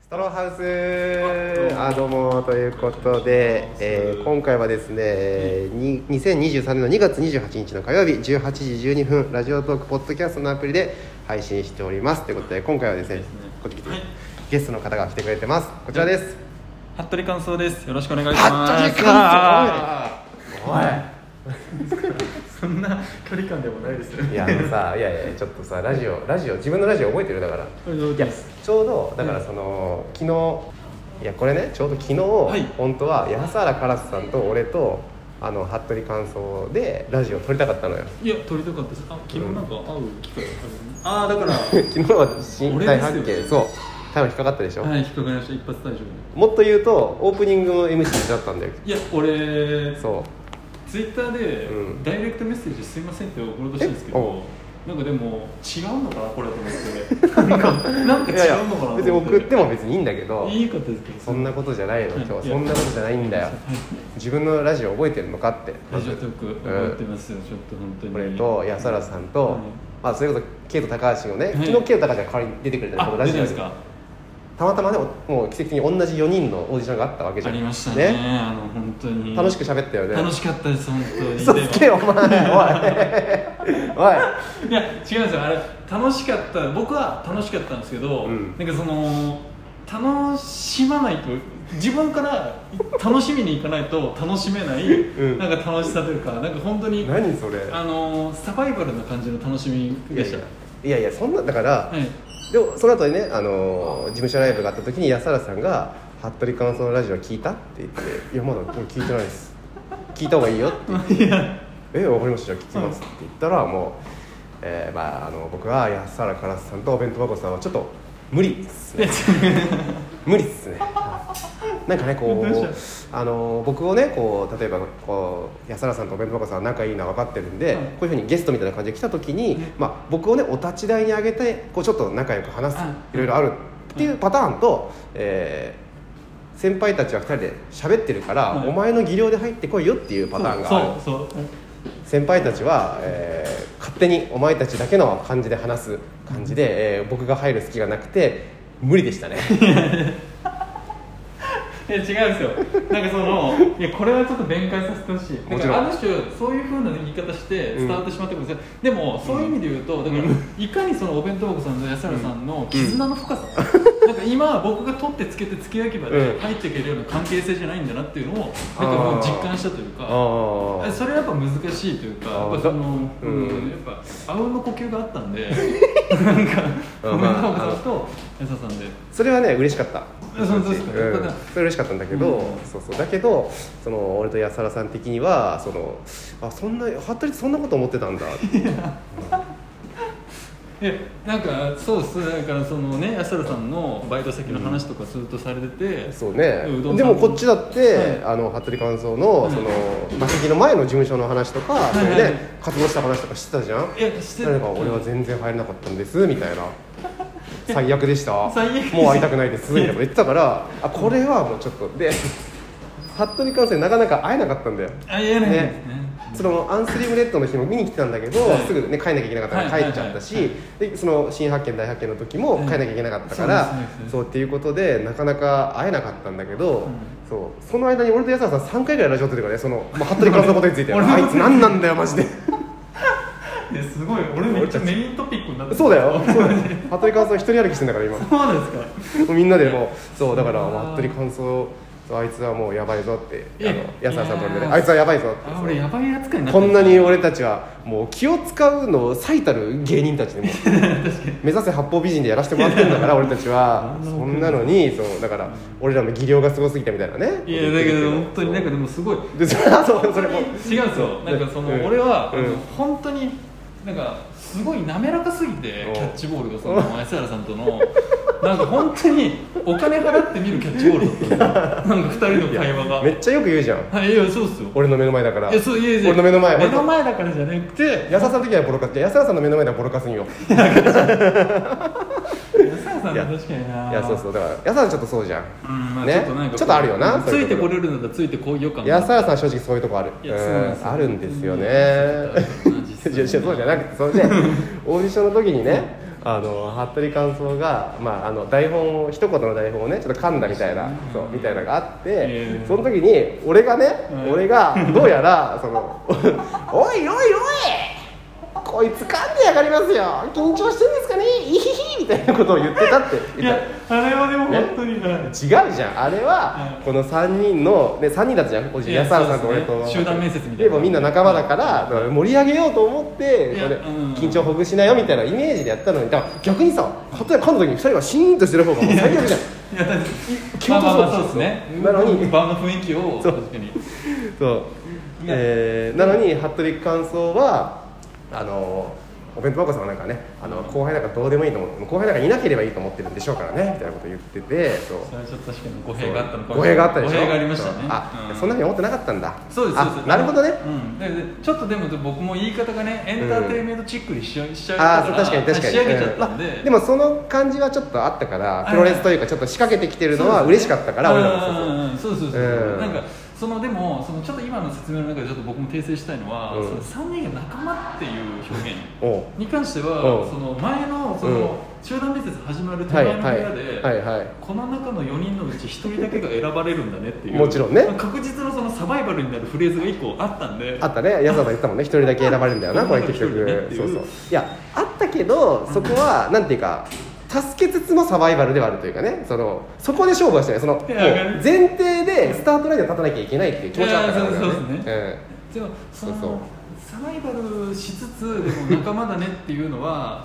ストローハウスどうもということで、今回はですね2023年の2月28日の火曜日18時12分ラジオトークポッドキャストのアプリで配信しておりますということで、今回はですねこっち来て、ゲストの方が来てくれてます。こちらです。 服部寛三です。よろしくお願いします。 服部寛三、おいそんな距離感でもないですよ。 いやちょっとさラジオ自分のラジオ覚えてる？だからいやちょうどだからその、昨日いやこれねちょうど昨日、本当は安原カラスさんと俺と服部寛三でラジオ撮りたかったのよ。 いや撮りたかったです。昨日なんか会う機会ある。だから昨日は新大発見、そうタイム引っかかったでしょ。 はい、引っかかりました。一発退場で。 もっと言うとオープニングの MC だったんだよ。 いや俺そうツイッターでダイレクトメッセージすいませんって送ろうとしたんですけど、なんかでも違うのかなこれと思ってなんか違うのかな。 別に送っても別にいいんだけど、 いいかったですけど、 そんなことじゃないの今日は。そんなことじゃないんだよ。自分のラジオ覚えてるのかって。 ラジオトーク覚えてますよ。ちょっと本当にこれと安原さんと、それこそケイト高橋をね、昨日ケイト高橋が代わりに出てくれたこのラジオですか。たまたまね、もう奇跡的に同じ4人のオーディションがあったわけじゃん。 ありましたね。本当に楽しく喋ったよね。 楽しかったです本当に。 嘘つけお前おいいや違うんですよ。あれ楽しかった、僕は楽しかったんですけど、なんかその楽しまないと、自分から楽しみに行かないと楽しめない、なんか楽しさというか、なんか本当に何それサバイバルな感じの楽しみでした。 いやそんなだから、でもその後にね、事務所ライブがあった時に安原さんが「服部寛三のラジオ聞いた?」って言って「いやまだ俺聞いてないです聞いた方がいいよ」って言って「分かりましたじゃあ聞きます」って言ったら、もう、僕は安原カラスさんとお弁当箱さんはちょっと無理ですね無理ですね。なんかねこう僕をねこう例えばこう安原さんとお弁当箱さんは仲いいのは分かってるんで、こういうふうにゲストみたいな感じで来た時に、僕をねお立ち台に上げてこうちょっと仲良く話す、いろいろあるっていうパターンと、先輩たちは2人で喋ってるから、お前の技量で入ってこいよっていうパターンがある。先輩たちは、勝手にお前たちだけの感じで話す感じで、僕が入る隙がなくて無理でしたね違うんですよ。なんかそのいやこれはちょっと弁解させてほしい。なんかある種そういう風な言い方して伝わってしまってくるんですよ。でもそういう意味で言うと、だからいかにそのお弁当箱さんと安原さんの絆の深さ、なんか今僕が取ってつけて付け焼き場で入っていけるような関係性じゃないんだなっていうのをなんかもう実感したというか、それはやっぱ難しいというか、やっぱそのやっぱあうんの呼吸があったんでなんかお弁当箱さんと安原さんでそれはね嬉しかった。 そうですか。 それ嬉しかったんだけど、だけどその俺と安原さん的にはそんな服部そんなこと思ってたんだなんかそうっす。だからそのね安原さんのバイト先の話とかずっとされてて、 そうね。でもこっちだって、服部寛三のそのマセキの前の事務所の話とか、それね活動した話とかしてたじゃん。なんか俺は全然入れなかったんですみたいな。最悪でした、もう会いたくないですみたいなこと言ってたから、これはもうちょっとで服部寛三なかなか会えなかったんだよ。 会えないですね。 そのアンスリームレッドの日も見に来てたんだけど、すぐね帰んなきゃいけなかったから帰っちゃったし、でその新発見大発見の時も帰んなきゃいけなかったから、そうっていうことでなかなか会えなかったんだけど、その間に俺と安原さん3回ぐらいラジオ撮ってるからね、その服部寛三のことについてあいつ何なんだよマジですごい俺めっちゃメイントピックになってる。 そうだよ服部寛三一人歩きしてんだから今。 そうですか。 みんなでもうだから服部寛三あいつはもうやばいぞって安原さんと俺でね、あいつはやばいぞって。 俺やばい扱いになってる。 こんなに俺たちはもう気を使うの最たる芸人たちでも目指せ八方美人でやらせてもらってるんだから俺たちはそんなのにだから俺らの技量がすごすぎたみたいなね。 いやだけど本当になんかでもすごいそれも違うんですよ。なんかその俺は本当になんかすごい滑らかすぎてキャッチボールがその安原さんとのなんか本当にお金払って見るキャッチボールだったんですよ。なんか2人の会話がめっちゃよく言うじゃん。 いやそうっすよ。 俺の目の前だから。 いやそういや俺の目の前だからじゃなくて、 安原さんの時はボロカス、安原さんの目の前ではボロカスんよ。 安原さん確かにな。 いやそうだから安原さんちょっとそうじゃん。ね。ちょっとあるよな。 ついてこれるんだったらついてこいよ感。 安原さん正直そういうとこある。あるんですよね。そうじゃなくてそれでオーディションの時にね服部勘三が、台本を一言の台本をねちょっと噛んだみたいな、みたいなのがあって、その時に俺がどうやらおいこいつ噛んでやがりますよ、緊張してるんですかね、イヒヒみたいなことを言ってたっていやあれはでも本当に、 違うじゃん、あれは、この3人の、3人だったじゃん、安原さんと俺と、 集団面接みたいな、 でもみんな仲間だから、盛り上げようと思って、緊張ほぐしなよみたいなイメージでやったのに、だから逆にさ、噛んだ時に2人がシーンとしてる方がもう最悪じゃん。 気持ちそうですね。 なのに場の雰囲気を確かになのに服部勘三はお弁当箱さんはなんかね、後輩なんかどうでもいいと思って、後輩なんかいなければいいと思ってるんでしょうからねみたいなことを言ってて、 それはちょっと確かに語弊があったのかもしれない。 語弊があったでしょ。 語弊がありましたね。 そんなふうに思ってなかったんだ。 そうですなるほどね。 ちょっとでも僕も言い方がねエンターテインメントチックにしちゃうから確かに仕上げちゃったんで、 でもその感じはちょっとあったから、プロレスというかちょっと仕掛けてきてるのは嬉しかったから、俺らもそうなんかでもちょっと今の説明の中でちょっと僕も訂正したいのは、その3人が仲間っていう表現に関しては、その前の集団面接始まる手前の部屋で、この中の4人のうち1人だけが選ばれるんだねっていう、 もちろんね、 確実のそのサバイバルになるフレーズが1個あったんで、 あったね、安田さん言ったもんね、1人だけ選ばれるんだよなこれ結局、そういやあったけど、そこはなんていうか助けつつもサバイバルではあるというかね、そこで勝負はしてない、もう前提でスタートラインに立たなきゃいけないっていう気持ちはあったからね。 でもサバイバルしつつでも仲間だねっていうのは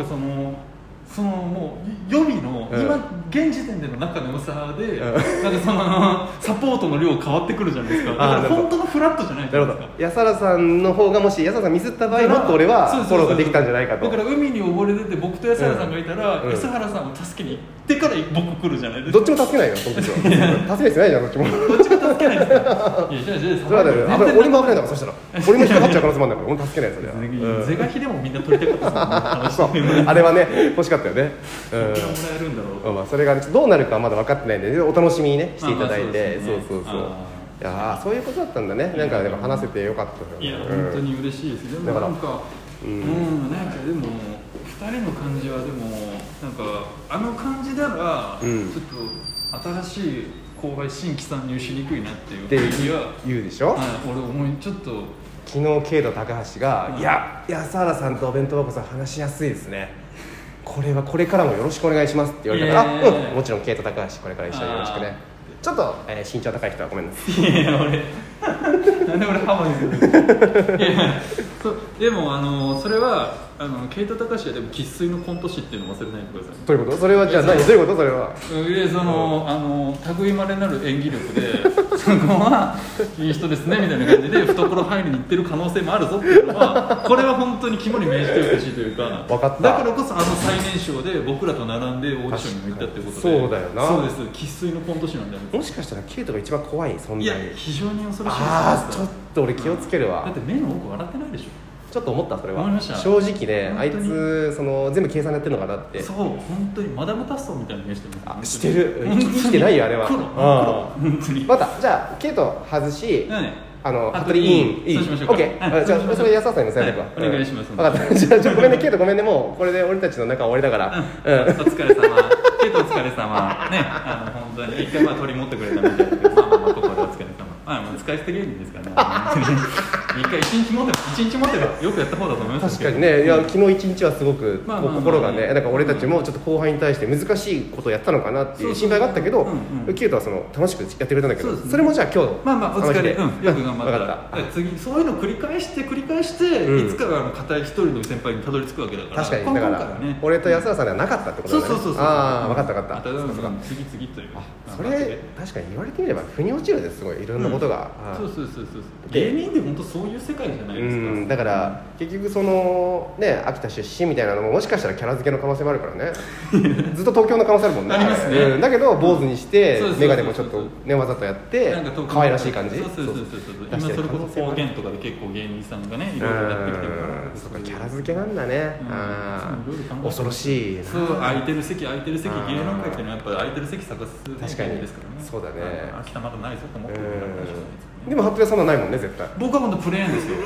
もう予備の今現時点での仲の良さで、サポートの量変わってくるじゃないですか。だから本当のフラットじゃないじゃないですか。 安原さんの方がもし安原さんミスった場合、もっと俺はフォローができたんじゃないかと。 だから海に溺れてて僕と安原さんがいたら、安原さんを助けに行ってから僕来るじゃないですか。 どっちも助けないよ、その時は。助けない必要ないじゃん、どっちも。 どっちも助けないですよ。いやじゃあそれはだよ。俺も危ないんだから、そしたら俺も引っかかっちゃう可能性もあるんだから、俺も助けないそれは。 是が非でもみんな取りたかったです。 あれはね欲しかったよね。それがどうなるかはまだ分かってないんで、お楽しみにねしていただいて、いやそういうことだったんだね。なんかでも話せてよかったよね。いや本当に嬉しいです。でもなんかなんかでも2人の感じはでもなんかあの感じならちょっと新しい後輩新規参入しにくいなっていう感じは言うでしょ。 俺ちょっと昨日ケイト高橋が、いや安原さんとお弁当箱さん話しやすいですね、これはこれからもよろしくお願いしますって言われたから、もちろんケイト高橋これから一緒によろしくね。ちょっと、身長高い人はごめんなさい。 いやなんで俺ハマにする。でもそれはケイト高橋はでも生粋のコント師っていうのを忘れないでください。 どういうこと？それはじゃあどういうこと？それは類まれなる演技力でそこはいい人ですねみたいな感じで懐入りに行ってる可能性もあるぞっていうのはこれは本当に肝に銘じてほしいというか、 分かった。 だからこそ最年少で僕らと並んでオーディションにも行ったっていうことで。 そうだよな。 そうです。生粋のコント師なんだよ。 もしかしたらケイトが一番怖い存在。 いや非常に恐ろしいです。 ちょっと俺気をつけるわ。 だって目の奥笑ってないでしょ。 ちょっと思った。それは正直ね、あいつ全部計算やってるのかなって。 そう本当にマダムタッソーみたいな目してます。 してる。生きてないよあれは。 黒本当に。 またじゃあケイト外し、服部インいい。 そうしましょうか。 オッケー。じゃあそれ安田さんに伝えてくわ。 お願いします。 分かった。じゃあごめんねケイト、ごめんね、もうこれで俺たちの仲終わりだから。 お疲れ様。ケイトお疲れ様。ね本当に一回取り持ってくれたみたいなけど、ここでお疲れ様。使い捨て芸人ですからね。一回一日持てばよくやった方だと思います。 確かにね。いや昨日一日はすごく心がね、なんか俺たちもちょっと後輩に対して難しいことをやったのかなっていう心配があったけど、ケイトは楽しくやってくれたんだけど、それもじゃあ今日お疲れ。よく頑張った。次そういうの繰り返していつか固い一人の先輩にたどり着くわけだから。 確かにだから俺と安田さんではなかったってことだね。 そう。 ああ分かった。 次という。 それ確かに言われてみれば腑に落ちるです。すごいいろんなことが。 そう芸人って本当そういう世界じゃないですか。 だから結局秋田出身みたいなのももしかしたらキャラ付けの可能性もあるからね。ずっと東京の可能性あるもんね。 ありますね。 だけど坊主にして眼鏡もちょっとねわざとやって可愛らしい感じ。 そう今それこそ方言とかで結構芸人さんがねいろいろやってきてるから。 そうかキャラ付けなんだね。恐ろしい。 そう空いてる席芸能界っていうのはやっぱ空いてる席探す確かにですからね。 そうだね。 秋田まだないぞと思ってるから。 でも服部はそんなないもんね絶対。 僕は本当プレーンですよ。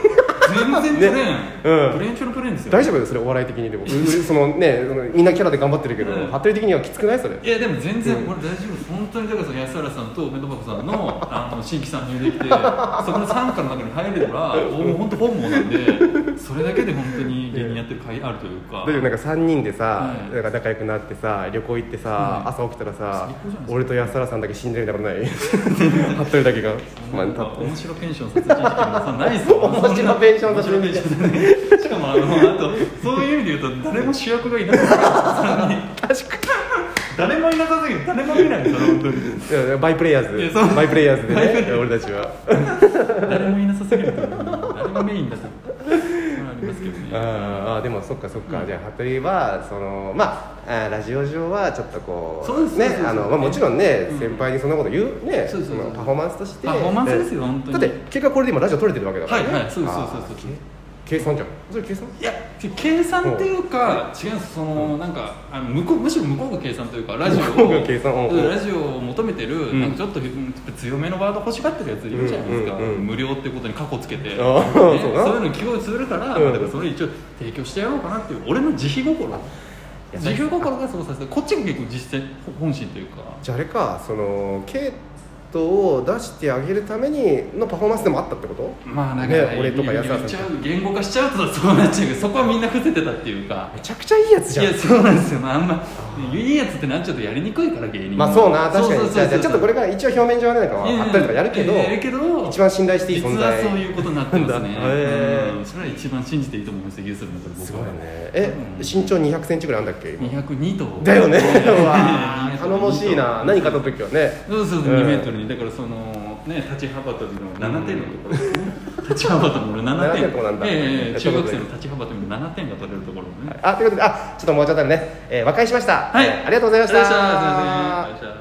全然プレーン、プレーン中のプレーンですよ。 大丈夫ですそれお笑い的にでもそのねみんなキャラで頑張ってるけど、服部的にはきつくないそれ？ いやでも全然俺大丈夫です。本当にだから安原さんとお弁当箱さんの新規参入できてそこの傘下の中に入れればもう本当本望なんで、それだけで本当に芸人やってる甲斐あるというか。 だけどなんか3人でさ、なんか仲良くなってさ旅行行ってさ、朝起きたらさ俺と安原さんだけ死んでるみたいなことない？服部だけが面白ペンション殺人事件もないですよ。 面白ペンション殺人事件しかもあとそういう意味で言うと誰も主役がいない確かに誰もいなさすぎて誰も見ないんですよ本当に。 バイプレイヤーズバイプレイヤーズでね俺たちは誰もいなさすぎると誰がメインだとありますけどね。 あでもそっか、じゃあ服部はそのラジオ上はちょっとこうねもちろんね、先輩にそんなこと言うね、パフォーマンスとしてパフォーマンスですよ本当に。 だって結果これで今ラジオ撮れてるわけだからね。 はいそう計算じゃん。それ計算？いや計算っていうか違うんです。そのなんかむしろ向こうが計算というかラジオを求めてるなんかちょっと強めのワード欲しがってるやついるじゃないですか。無料ってことにカコつけてそういうの気をつるからだからそれ一応提供してやろうかなっていう俺の慈悲心がそうさせて、こっちが結構実際本心というか。 じゃああれかそのを出してあげるためにのパフォーマンスでもあったってこと？ まあなんか、ね、 俺とか安田さん言語化しちゃうとそうなっちゃうけど、そこはみんな伏せてたっていうか。 めちゃくちゃいいやつじゃん。 いやそうなんですよ。あんまいいやつってなっちゃうとやりにくいから芸人。 まあそうな確かに。じゃあちょっとこれから一応表面上はなんかあったりとかやるけど、一番信頼していい存在。 実はそういうことになってますね。それは一番信じていいと思います。ユースの中で僕は。 すごいね。身長200センチぐらいあんだっけ？ 202と。 だよね。頼もしいな。何買った時はね。 そう2メートルにだからその。ね、立ち幅跳びの7点のところですね。立ち幅跳びの7点。中学生の立ち幅跳びの7点が取れるところね。 ということでちょっともうちょっとね、和解しました。 はい、 ありがとうございました。